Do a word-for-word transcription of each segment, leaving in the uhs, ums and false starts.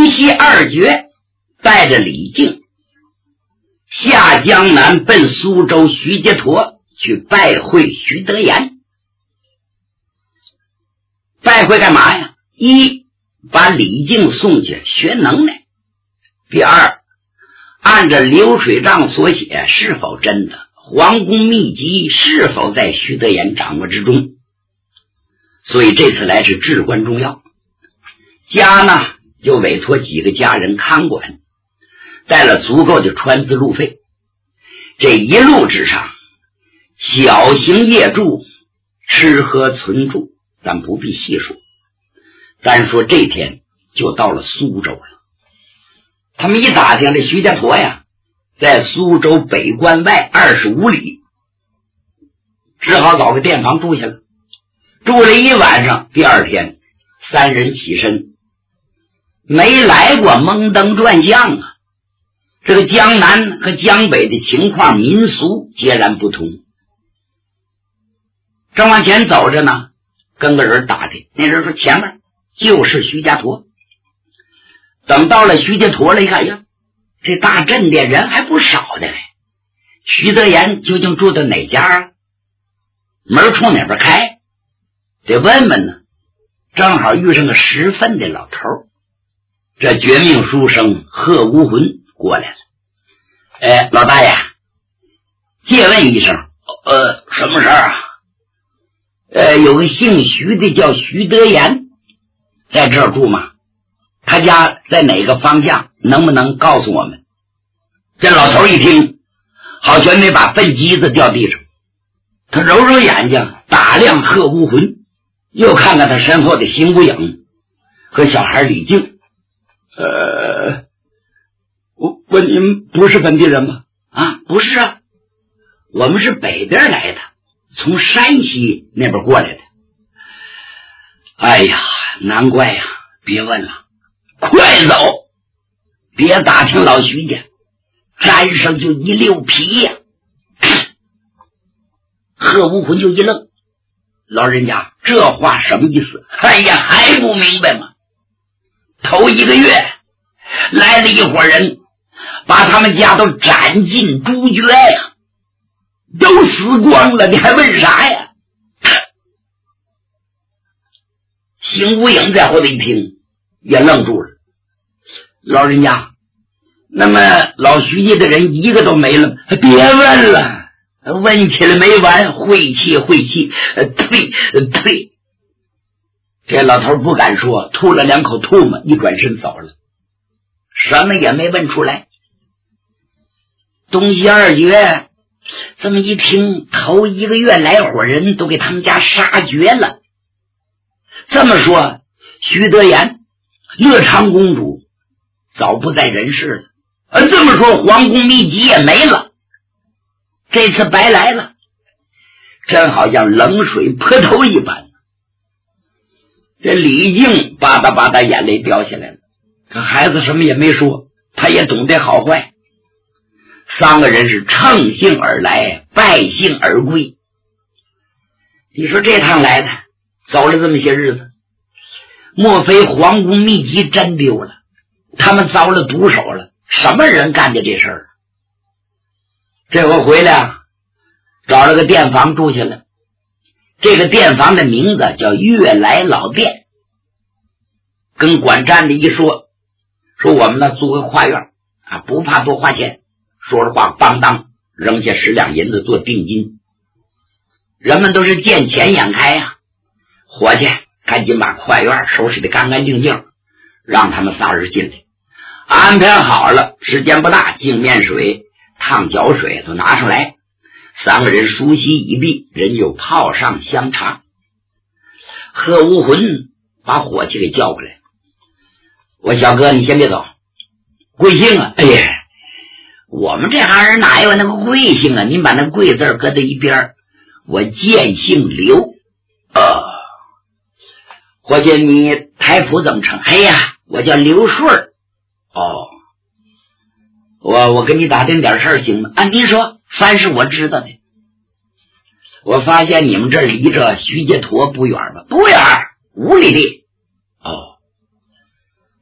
刘西二绝带着李靖下江南奔苏州徐阶陀去拜会徐德言。拜会干嘛呀？一，把李靖送去学能耐；第二，按照流水账所写，是否真的皇宫秘籍是否在徐德言掌握之中。所以这次来是至关重要。家呢就委托几个家人看管，带了足够的船资路费。这一路之上，小行夜住，吃喝存住，咱不必细说。单说这天就到了苏州了。他们一打听，这徐家坨呀在苏州北关外二十五里，只好找个店房住下了。住了一晚上，第二天三人起身，没来过蒙登转向啊。这个江南和江北的情况民俗截然不同。正往前走着呢，跟个人打听，那人说前面就是徐家坨。等到了徐家坨了，一看呀，这大镇店人还不少的嘞。徐德言究竟住在哪家啊？门冲哪边开？得问问呢。正好遇上个十分的老头，这绝命书生贺无魂过来了。哎，老大爷，借问一声，呃，什么事儿啊？呃，有个姓徐的叫徐德言，在这儿住吗？他家在哪个方向？能不能告诉我们？这老头一听，好悬没把粪机子掉地上。他揉揉眼睛，打量贺无魂，又看看他身后的邢无影和小孩李靖。呃，我问您不是本地人吗？啊，不是啊，我们是北边来的，从山西那边过来的。哎呀，难怪呀，别问了，快走，别打听老徐家，沾上就一溜皮呀。贺无魂就一愣，老人家这话什么意思？哎呀，还不明白吗？头一个月来了一伙人，把他们家都斩尽诛绝呀，都死光了，你还问啥呀？邢无影在后头一听也愣住了。老人家，那么老徐家的人一个都没了？别问了，问起来没完，晦气晦气，退退。这老头不敢说，吐了两口唾沫，一转身走了，什么也没问出来。东西二绝这么一听，头一个月来伙人都给他们家杀绝了。这么说，徐德言乐昌公主早不在人世了，而这么说皇宫秘籍也没了，这次白来了，真好像冷水泼头一般。这李靖吧嗒吧嗒眼泪掉下来了，可孩子什么也没说，他也懂得好坏。三个人是乘兴而来，败兴而归。你说这趟来的走了这么些日子，莫非皇宫秘籍真丢了？他们遭了毒手了？什么人干的这事儿？这回回来啊，找了个店房住下了。这个店房的名字叫悦来老店。跟管站的一说，说我们呢租个花园啊，不怕多花钱。说着话，邦当扔下十两银子做定金。人们都是见钱眼开呀、啊，伙计赶紧把花园收拾得干干净净，让他们仨人进来，安排好了，时间不大，净面水、烫脚水都拿上来，三个人梳洗已毕，人就泡上香茶。贺无魂把伙计给叫过来，我小哥你先别走，贵姓啊？哎呀，我们这行人哪有那个贵姓啊？您把那贵字搁在一边，我见姓刘。呃，伙计你台谱怎么称？哎呀，我叫刘顺儿。哦，我我跟你打听点事儿行吗？啊，您说，凡是我知道的。我发现你们这儿离着徐家坨不远吧？不远，五里地。哦，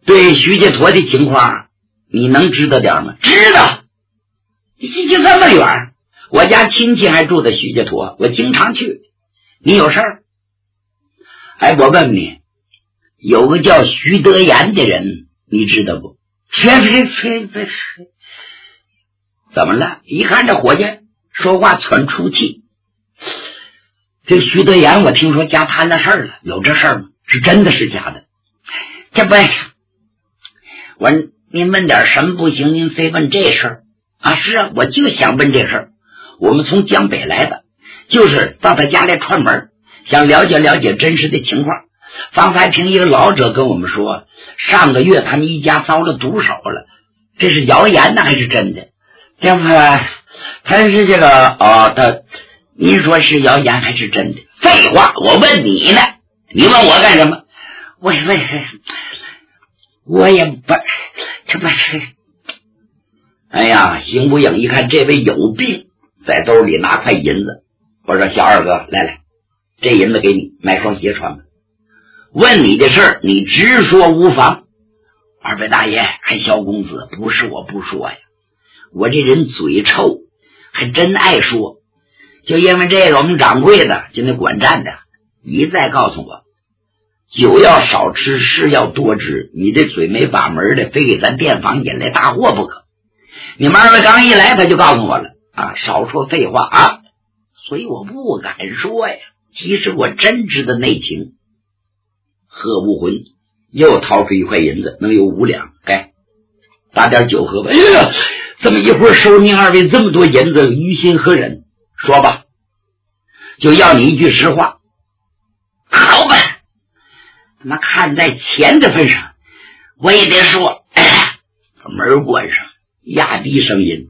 对徐家坨的情况你能知道点吗？知道，就就这么远，我家亲戚还住在徐家坨，我经常去。你有事儿？哎，我问问你，有个叫徐德言的人你知道不？切切切切，怎么了？一看这伙计说话喘粗气。这徐德言我听说家摊了事儿了，有这事儿吗？是真的是假的？这不是，我您问点什么不行，您非问这事儿啊？是啊，我就想问这事儿。我们从江北来的，就是到他家来串门，想了解了解真实的情况。方才听一个老者跟我们说，上个月他们一家遭了毒手了，这是谣言呢还是真的？这不，他是这个哦，他您说是谣言还是真的？废话，我问你呢，你问我干什么？我问，我也不，这不是。哎呀，邢不影一看这位有病，在兜里拿块银子，我说小二哥，来来，这银子给你买双鞋穿吧。问你的事儿，你直说无妨。二位大爷，还小公子，不是我不说呀，我这人嘴臭，还真爱说。就因为这个，我们掌柜的就那管站的一再告诉我，酒要少吃，事要多知，你这嘴没把门的，非给咱店房引来大祸不可。你们二位刚一来，他就告诉我了啊，少说废话啊，所以我不敢说呀。其实我真知道内情。贺无魂又掏出一块银子，能有五两，该打点酒喝吧。哎呀，这么一会儿收您二位这么多银子，于心何忍？说吧，就要你一句实话。好吧，他妈看在钱的份上，我也得说。哎，把门关上，压低声音。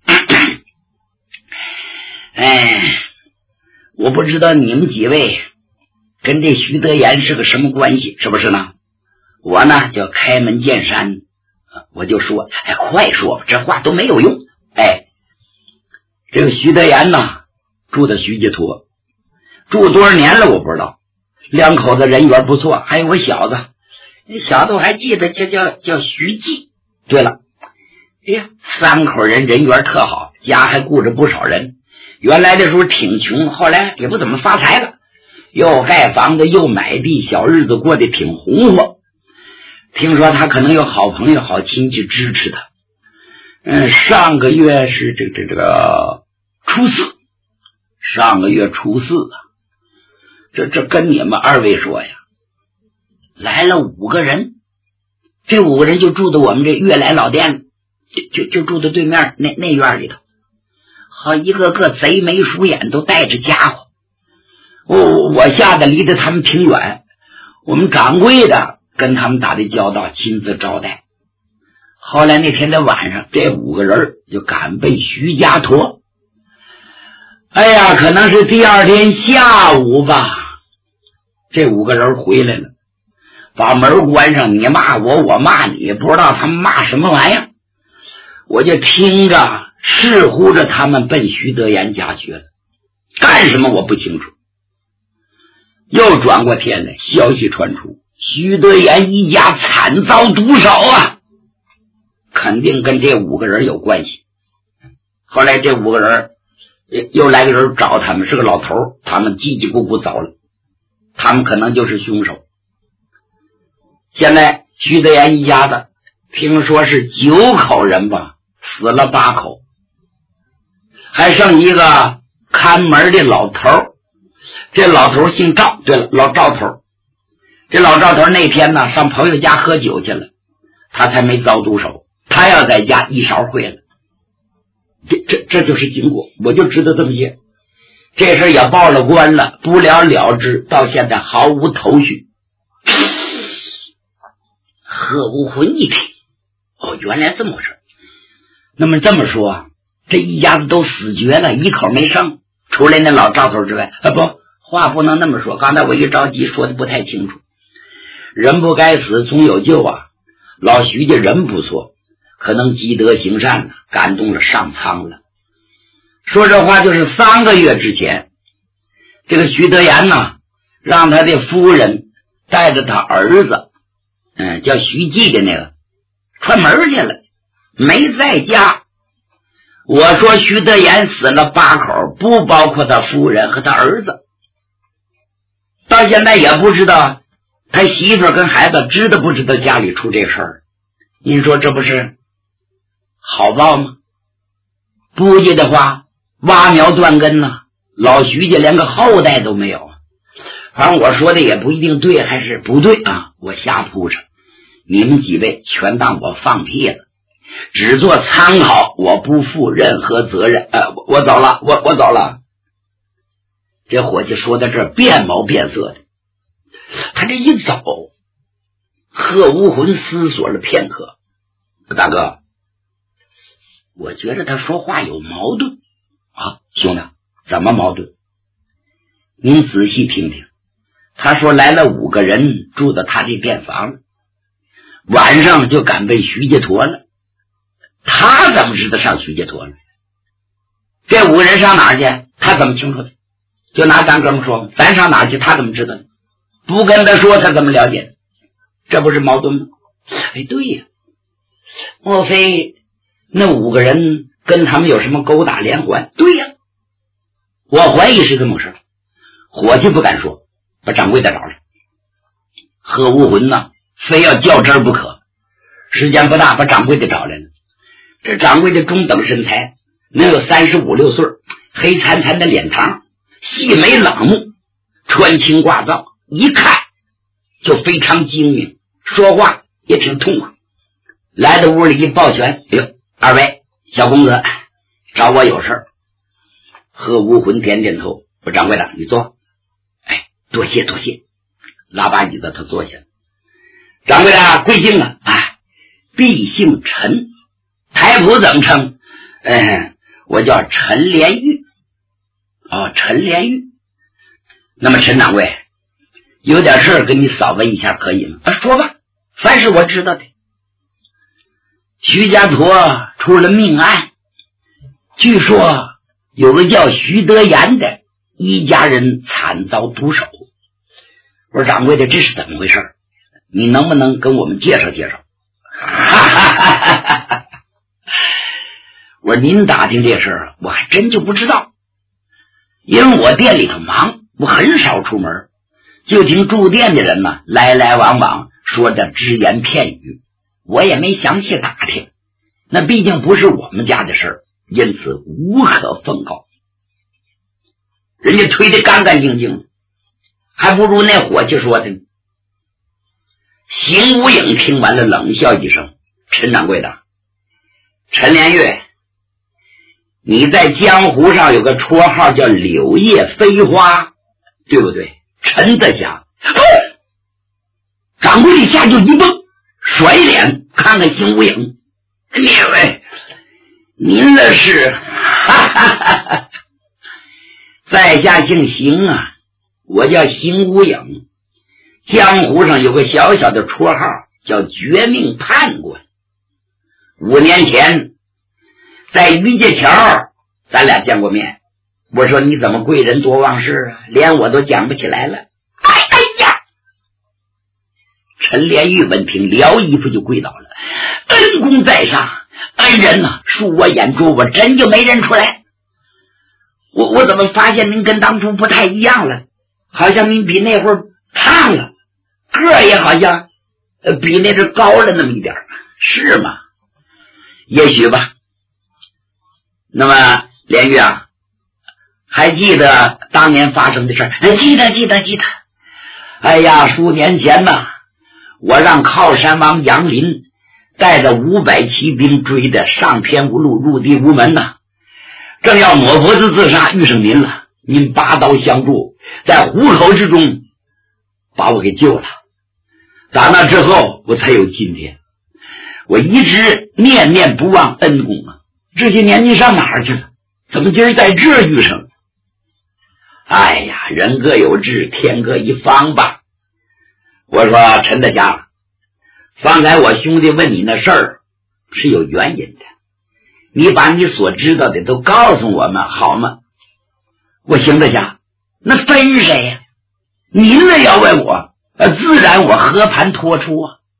哎，我不知道你们几位跟这徐德言是个什么关系，是不是呢？我呢叫开门见山，我就说，哎，快说吧，这话都没有用。哎，这个徐德言呢，住在徐家坨，住多少年了我不知道，两口子人缘不错，还有个小子，那小子我还记得，这叫叫徐记。对了，哎呀，三口人人缘特好，家还顾着不少人。原来的时候挺穷，后来也不怎么发财了。又盖房子又买地，小日子过得挺红火。听说他可能有好朋友好亲戚支持他。嗯，上个月是这这这个初四，上个月初四啊，这这跟你们二位说呀，来了五个人，这五个人就住在我们这悦来老店，就就就住在对面那那院里头，好一个个贼眉鼠眼，都带着家伙。我我下的离得他们挺远，我们掌柜的跟他们打的交道，亲自招待。后来那天的晚上，这五个人就赶奔徐家坨。哎呀，可能是第二天下午吧，这五个人回来了，把门关上，你骂我，我骂你，不知道他们骂什么玩意儿。我就听着视乎着他们奔徐德言家去了，干什么我不清楚。又转过天来，消息传出，徐德言一家惨遭毒手啊，肯定跟这五个人有关系。后来这五个人又来个人找他们，是个老头，他们叽叽咕咕走了，他们可能就是凶手。现在徐德言一家子听说是九口人吧，死了八口，还剩一个看门的老头。这老头姓赵，对了，老赵头。这老赵头那天呢上朋友家喝酒去了，他才没遭毒手，他要在家一勺烩了。这这这就是经过，我就知道这么些。这事也报了官了，不了了之，到现在毫无头绪。贺无魂一听，哦，原来这么回事。那么这么说，这一家子都死绝了，一口没剩，除了那老赵头之外，啊不，话不能那么说，刚才我一着急说的不太清楚。人不该死，总有救啊。老徐家人不错，可能积德行善呢，感动了上苍了。说这话就是三个月之前，这个徐德言呢，让他的夫人带着他儿子， 嗯，叫徐记的那个串门去了，没在家。我说徐德言死了八口，不包括他夫人和他儿子，到现在也不知道他媳妇跟孩子知道不知道家里出这事儿。您说这不是好报吗？不记的话挖苗断根呢，老徐家连个后代都没有啊。反正我说的也不一定对还是不对啊，我瞎铺着，你们几位全当我放屁了，只做参考，我不负任何责任。呃，我我走了，我我走了。这伙计说到这儿变毛变色的，他这一走，贺无魂思索了片刻，大哥，我觉得他说话有矛盾啊。兄弟，怎么矛盾？您仔细听听。他说来了五个人住到他这便房，晚上就赶奔徐家坨了。他怎么知道上徐家坨了？这五个人上哪儿去？他怎么清楚的？就拿咱哥们说，咱上哪儿去？他怎么知道的？不跟他说，他怎么了解的？这不是矛盾吗？哎，对呀，莫非那五个人跟他们有什么勾搭连环？对呀，我怀疑是这么回事。伙计不敢说，把掌柜的找来。贺无魂呢，非要较真不可。时间不大，把掌柜的找来了。这掌柜的中等身材，能有三十五六岁，黑惨惨的脸庞，细眉朗目，穿青挂皂，一看就非常精明，说话也挺痛快。来到屋里一抱拳，哎呦，二位小公子找我有事。贺无魂点点头，说掌柜的你坐。哎，多谢多谢。拉把椅子他坐下。掌柜的贵姓啊？哎，必姓陈，台谱怎么称？嗯，我叫陈连玉。哦，陈连玉。那么陈掌柜，有点事儿跟你扫问一下可以吗？啊，说吧，凡是我知道的。徐家坨出了命案，据说有个叫徐德言的一家人惨遭毒手。我说掌柜的，这是怎么回事？你能不能跟我们介绍介绍？我说您打听这事儿我还真就不知道，因为我店里头忙，我很少出门，就听住店的人呢来来往往说着只言片语，我也没详细打听，那毕竟不是我们家的事儿，因此无可奉告。人家推得干干净净，还不如那伙计说的呢。邢无影听完了冷笑一声，陈掌柜的，陈连月，你在江湖上有个绰号叫柳叶飞花，对不对？陈德祥。掌柜一下就一蹦，甩脸看看邢无影，列位，您这是哈哈哈哈，在下姓邢啊，我叫邢无影，江湖上有个小小的绰号叫绝命判官。五年前在于界桥咱俩见过面，我说你怎么贵人多忘事啊，连我都讲不起来了。哎哎呀！陈连玉闻听撩衣服就跪倒了，恩公在上，恩人呐、啊，恕我眼拙，我真就没认出来。我我怎么发现您跟当初不太一样了？好像您比那会儿胖了，个儿也好像呃比那阵高了那么一点，是吗？也许吧。那么连玉啊，还记得当年发生的事儿？记得记得记得。哎呀，数年前呐，我让靠山王杨林带着五百骑兵追的上天无路入地无门呐，正要抹脖子自杀，遇上您了，您拔刀相助，在虎口之中把我给救了。打那之后我才有今天，我一直念念不忘恩公啊。这些年您上哪儿去了？怎么今儿在这儿遇上了？哎呀，人各有志，天各一方吧。我说陈大侠，方才我兄弟问你那事儿是有原因的，你把你所知道的都告诉我们好吗？我邢大侠，那分谁呀？您那要问我，呃，自然我和盘托出啊。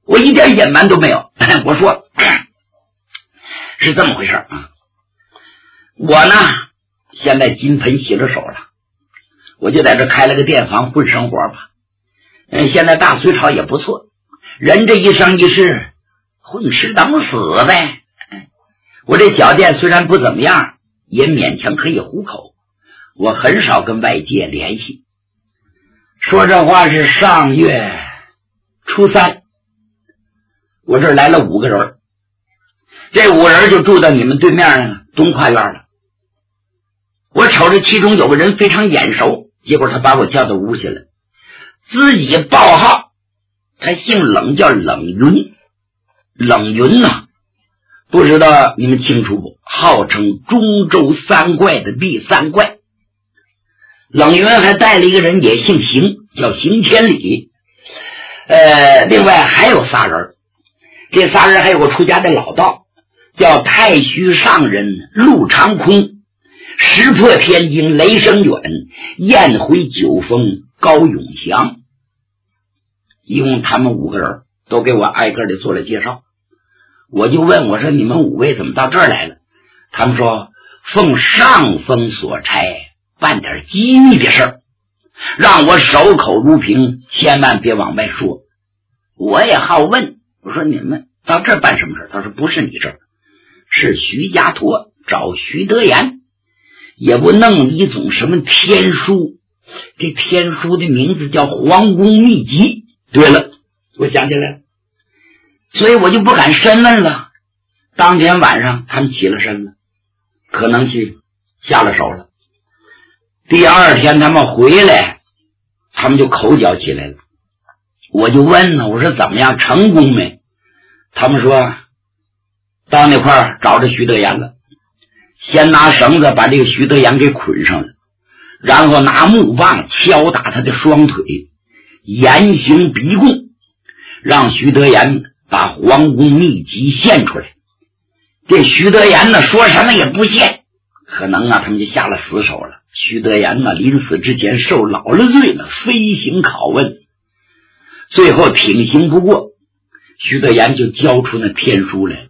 我一点隐瞒都没有。我说是这么回事啊，我呢现在金盆洗了手了，我就在这开了个店房混生活吧。嗯，现在大隋朝也不错，人这一生一世混吃等死呗。我这小店虽然不怎么样，也勉强可以糊口，我很少跟外界联系。说这话是上月初三，我这儿来了五个人，这五个人就住到你们对面东跨院了。我瞅着其中有个人非常眼熟，结果他把我叫到屋去了，自己报号，他姓冷，叫冷云。冷云呐、啊，不知道你们清楚不？号称中州三怪的第三怪。冷云还带了一个人，也姓邢，叫邢千里。呃，另外还有仨人，这仨人还有个出家的老道，叫太虚上人陆长空，石破天惊雷声远，宴回九峰高永祥。一共他们五个人都给我挨个的做了介绍。我就问我说，你们五位怎么到这儿来了？他们说奉上峰所差，办点机密的事儿，让我守口如瓶，千万别往外说。我也好问，我说你们到这儿办什么事？他说不是你这儿，是徐家沱找徐德言，也不弄一种什么天书，这天书的名字叫皇宫秘籍。对了，我想起来了，所以我就不敢深问了。当天晚上他们起了身了，可能去下了手了。第二天他们回来，他们就口角起来了。我就问呢，我说怎么样，成功没？他们说到那块儿找着徐德言了，先拿绳子把这个徐德言给捆上了，然后拿木棒敲打他的双腿，严刑逼供，让徐德言把皇宫秘籍献出来。这徐德言呢说什么也不献，可能啊他们就下了死手了。徐德言呢临死之前受老了罪了，飞行拷问，最后挺刑不过，徐德言就交出那天书来了。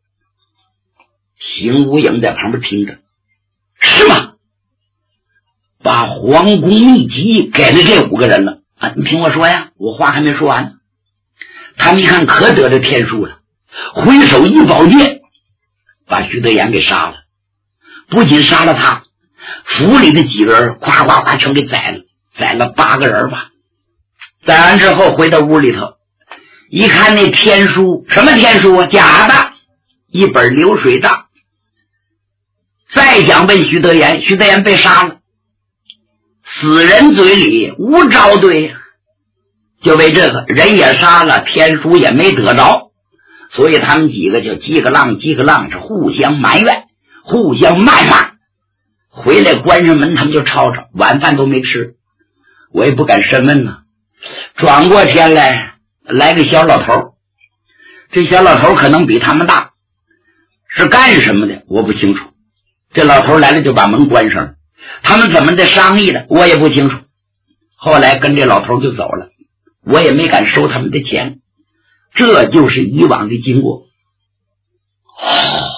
邢无影在旁边听着，是吗？把皇宫秘籍给了这五个人了啊！你听我说呀，我话还没说完呢。他们一看可得这天书了，挥手一宝剑，把徐德言给杀了。不仅杀了他，府里的几个人夸夸夸全给宰了，宰了八个人吧。宰完之后回到屋里头，一看那天书，什么天书啊？假的，一本流水账。再想问徐德言，徐德言被杀了，死人嘴里无招对，就为这个人也杀了，天书也没得着，所以他们几个就叽个浪叽个浪，是互相埋怨，互相谩骂。回来关上门，他们就吵吵，晚饭都没吃。我也不敢深问呢。转过天来，来个小老头，这小老头可能比他们大，是干什么的我不清楚。这老头来了就把门关上了，他们怎么的商议的我也不清楚。后来跟这老头就走了，我也没敢收他们的钱。这就是以往的经过。哦，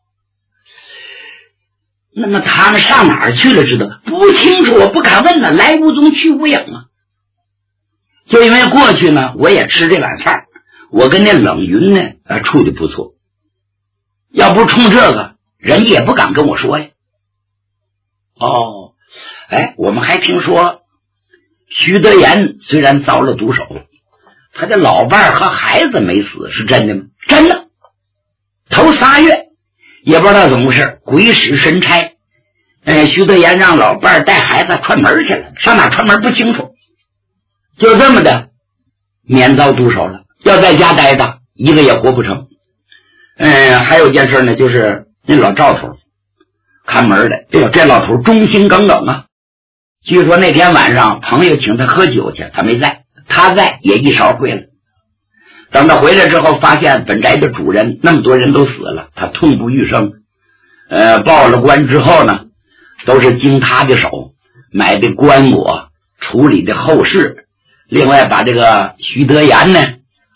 那么他们上哪儿去了知道不清楚，我不敢问呢，来无踪去无影啊。就因为过去呢我也吃这碗饭，我跟那冷云呢呃处的不错，要不冲这个人也不敢跟我说呀。哦，哎，我们还听说徐德言虽然遭了毒手，他的老伴和孩子没死，是真的吗？真的。头仨月也不知道怎么回事，鬼使神差，哎，徐德言让老伴带孩子串门去了，上哪串门不清楚，就这么的免遭毒手了。要在家待着一个也活不成。嗯，还有一件事呢，就是那老赵头看门的，哎呦，这老头忠心耿耿啊。据说那天晚上朋友请他喝酒去，他没在，他在也一勺会了。等他回来之后，发现本宅的主人那么多人都死了，他痛不欲生。呃，报了官之后呢，都是经他的手买的棺椁，处理的后事，另外把这个徐德言呢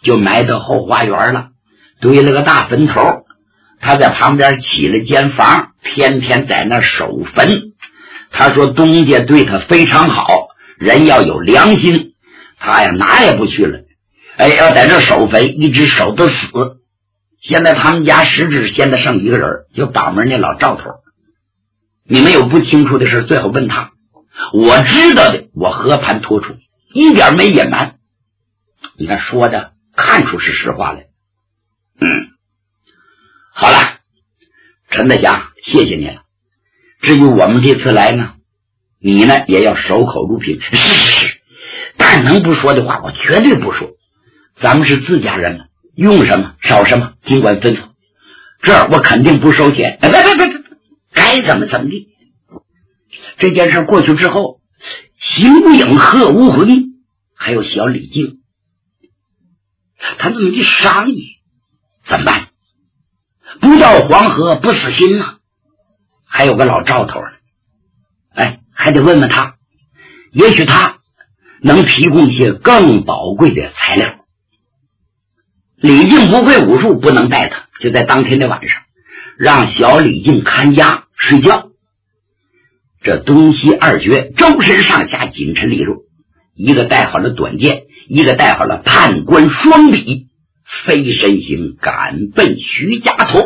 就埋到后花园了，堆了个大坟头。他在旁边起了间房，天天在那守坟。他说东家对他非常好，人要有良心，他呀哪也不去了，哎，要在这守坟，一直守到死。现在他们家实质现在剩一个人，就把门那老赵头。你们有不清楚的事，最好问他。我知道的，我和盘托出，一点没隐瞒。你看说的，看出是实话来。嗯，好了，陈大侠，谢谢你了。至于我们这次来呢，你呢也要守口如瓶。是是是，但能不说的话，我绝对不说。咱们是自家人了，用什么少什么，尽管吩咐。这儿我肯定不收钱。别别别别，该怎么怎么地。这件事过去之后，邢无影、贺无回还有小李靖，他这么一商议，怎么办？不到黄河不死心呐、啊。还有个老赵头呢，哎，还得问问他，也许他能提供一些更宝贵的材料。李靖不会武术，不能带他，就在当天的晚上，让小李靖看家睡觉。这东西二绝周身上下紧陈利落，一个带好了短剑，一个带好了判官双笔，飞身行赶奔徐家头。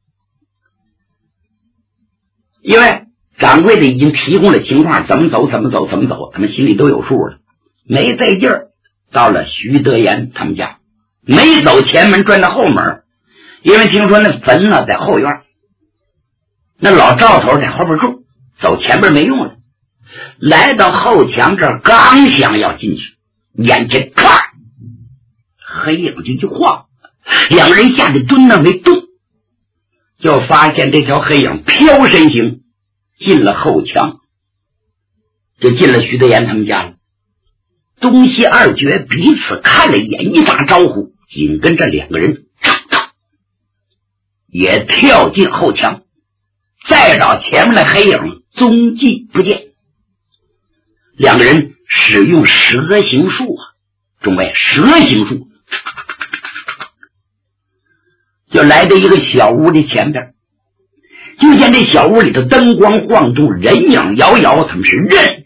因为掌柜的已经提供了情况，怎么走怎么走怎么走，他们心里都有数了。没在劲儿，到了徐德言他们家，没走前门，转到后门，因为听说那坟呢在后院，那老赵头在后边住，走前边没用了。来到后墙这儿，刚想要进去，眼前唰，黑影就一晃，两个人吓得蹲那没动，就发现这条黑影飘身形进了后墙，就进了徐德言他们家了。东西二绝彼此看了一眼，一打招呼，紧跟着两个人也跳进后墙，再找前面的黑影踪迹不见。两个人使用蛇形术啊，众位，蛇形术就来到一个小屋的前边，就见这小屋里头灯光晃动，人影摇摇，他们是人